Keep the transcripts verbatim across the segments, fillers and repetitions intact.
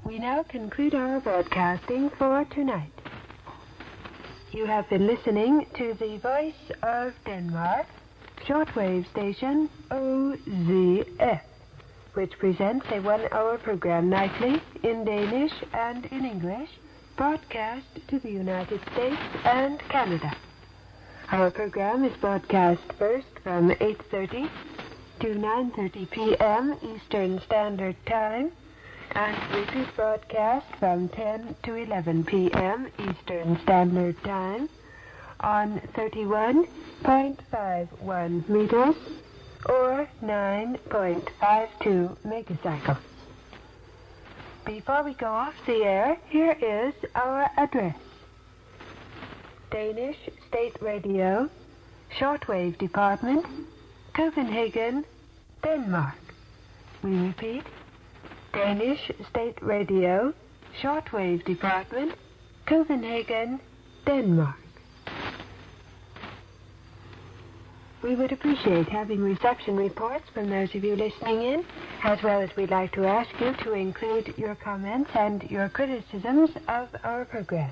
We now conclude our broadcasting for tonight. You have been listening to the Voice of Denmark shortwave station O Z F, which presents a one-hour program nightly in Danish and in English, broadcast to the United States and Canada. Our program is broadcast first from eight thirty to nine thirty p.m. Eastern Standard Time, and repeat broadcast from ten to eleven p.m. Eastern Standard Time on thirty-one point five one meters or nine point five two megacycles. Before we go off the air, here is our address. Danish State Radio, Shortwave Department, Copenhagen, Denmark. We repeat, Danish State Radio, Shortwave Department, Copenhagen, Denmark. We would appreciate having reception reports from those of you listening in, as well as we'd like to ask you to include your comments and your criticisms of our program.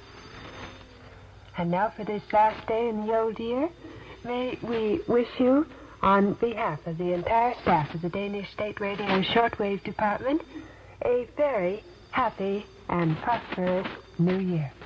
And now for this last day in the old year, may we wish you, on behalf of the entire staff of the Danish State Radio Shortwave Department, a very happy and prosperous New Year.